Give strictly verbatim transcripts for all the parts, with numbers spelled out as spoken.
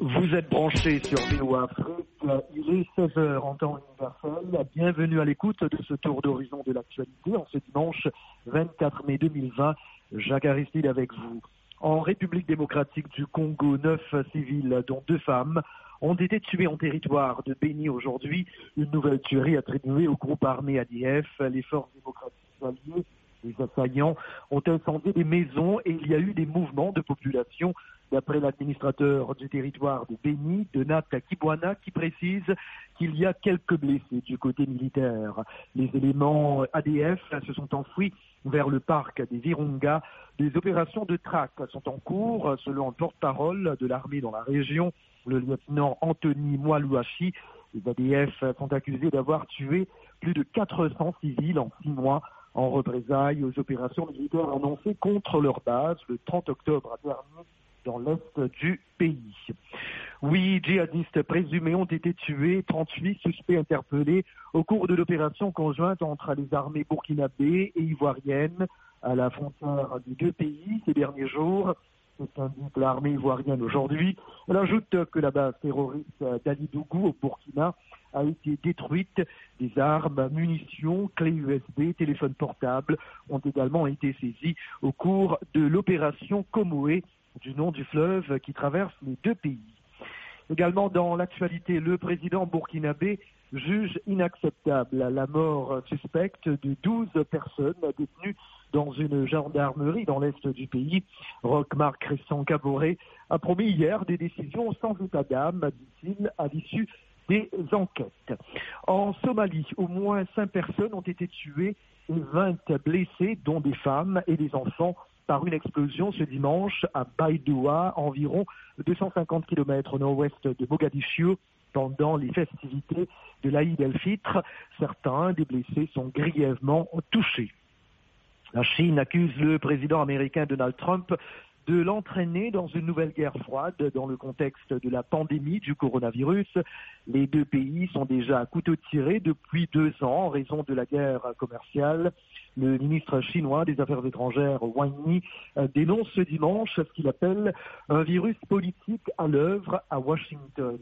Vous êtes branchés sur V O A Afrique, il est seize heures en temps universel. Bienvenue à l'écoute de ce tour d'horizon de l'actualité en ce dimanche vingt-quatre mai deux mille vingt. Jacques Aristide avec vous. En République démocratique du Congo, neuf civils, dont deux femmes, ont été tués en territoire de Béni aujourd'hui. Une nouvelle tuerie attribuée au groupe armé A D F. Les forces démocratiques alliées, les assaillants, ont incendié des maisons et il y a eu des mouvements de population. D'après l'administrateur du territoire de Béni, Donat Kibwana, qui précise qu'il y a quelques blessés du côté militaire. Les éléments A D F se sont enfouis vers le parc des Virunga. Des opérations de traque sont en cours, selon un porte-parole de l'armée dans la région, le lieutenant Anthony Mwaluachi. Les A D F sont accusés d'avoir tué plus de quatre cents civils en six mois en représailles aux opérations militaires annoncées contre leur base le trente octobre dernier dans l'est du pays. Huit djihadistes présumés ont été tués, trente-huit suspects interpellés au cours de l'opération conjointe entre les armées burkinabées et ivoiriennes à la frontière des deux pays ces derniers jours. C'est indique l'armée ivoirienne aujourd'hui. Elle ajoute que la base terroriste d'Alidougou au Burkina a été détruite. Des armes, munitions, clés U S B, téléphones portables ont également été saisis au cours de l'opération Komoé, du nom du fleuve qui traverse les deux pays. Également dans l'actualité, le président burkinabé juge inacceptable la mort suspecte de douze personnes détenues dans une gendarmerie dans l'est du pays. Roch-Marc Christian Caboret a promis hier des décisions sans état d'âme, dit-il, à l'issue des enquêtes. En Somalie, au moins cinq personnes ont été tuées et vingt blessées, dont des femmes et des enfants, par une explosion ce dimanche à Baidoa, environ deux cent cinquante kilomètres au nord-ouest de Mogadiscio, pendant les festivités de l'Aïd el-Fitr. Certains des blessés sont grièvement touchés. La Chine accuse le président américain Donald Trump de l'entraîner dans une nouvelle guerre froide dans le contexte de la pandémie du coronavirus. Les deux pays sont déjà à couteau tiré depuis deux ans en raison de la guerre commerciale. Le ministre chinois des Affaires étrangères, Wang Yi, dénonce ce dimanche ce qu'il appelle un virus politique à l'œuvre à Washington.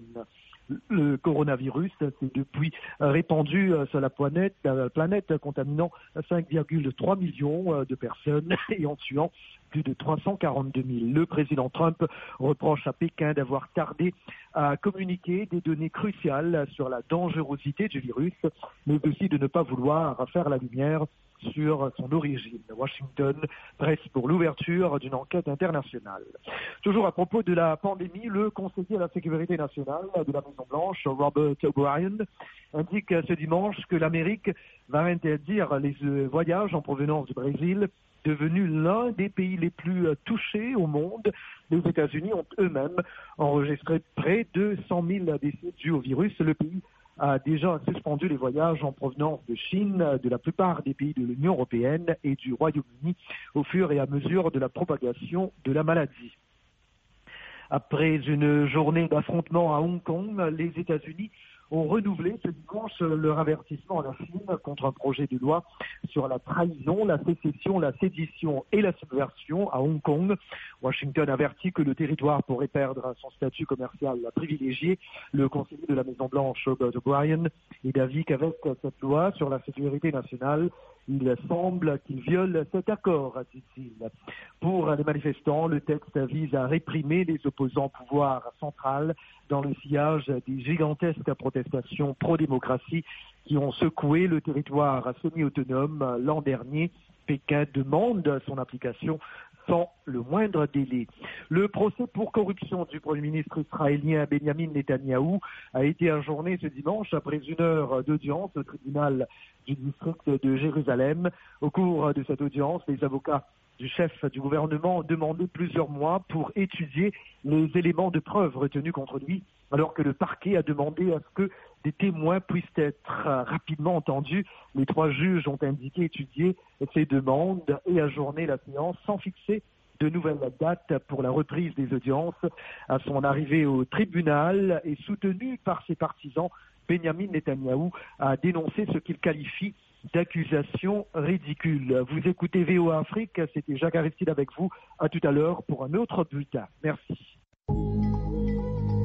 Le coronavirus s'est depuis répandu sur la planète, la planète contaminant cinq virgule trois millions de personnes et en tuant plus de trois cent quarante-deux mille. Le président Trump reproche à Pékin d'avoir tardé à communiquer des données cruciales sur la dangerosité du virus, mais aussi de ne pas vouloir faire la lumière sur son origine. Washington presse pour l'ouverture d'une enquête internationale. Toujours à propos de la pandémie, le conseiller à la sécurité nationale de la Maison-Blanche, Robert O'Brien, indique ce dimanche que l'Amérique va interdire les voyages en provenance du Brésil, devenu l'un des pays les plus touchés au monde. Les États-Unis ont eux-mêmes enregistré près de cent mille décès dus au virus. Le pays a déjà suspendu les voyages en provenance de Chine, de la plupart des pays de l'Union européenne et du Royaume-Uni au fur et à mesure de la propagation de la maladie. Après une journée d'affrontement à Hong Kong, les États-Unis ont renouvelé ce dimanche leur avertissement à la Chine contre un projet de loi sur la trahison, la sécession, la sédition et la subversion à Hong Kong. Washington avertit que le territoire pourrait perdre son statut commercial privilégié. Le conseiller de la Maison-Blanche, Robert O'Brien, est d'avis qu'avec cette loi sur la sécurité nationale, il semble qu'il viole cet accord, dit-il. Pour les manifestants, le texte vise à réprimer les opposants au pouvoir central dans le sillage des gigantesques protestations pro-démocratie qui ont secoué le territoire semi-autonome l'an dernier. Pékin demande son application sans le moindre délai. Le procès pour corruption du Premier ministre israélien Benjamin Netanyahou a été ajourné ce dimanche après une heure d'audience au tribunal du district de Jérusalem. Au cours de cette audience, les avocats du chef du gouvernement ont demandé plusieurs mois pour étudier les éléments de preuve retenus contre lui, alors que le parquet a demandé à ce que des témoins puissent être rapidement entendus. Les trois juges ont indiqué étudier ces demandes et ajourner la séance sans fixer de nouvelles dates pour la reprise des audiences. À son arrivée au tribunal et soutenu par ses partisans, Benjamin Netanyahou a dénoncé ce qu'il qualifie d'accusations ridicules. Vous écoutez V O A Afrique, c'était Jacques Aristide avec vous. À tout à l'heure pour un autre bulletin. Merci.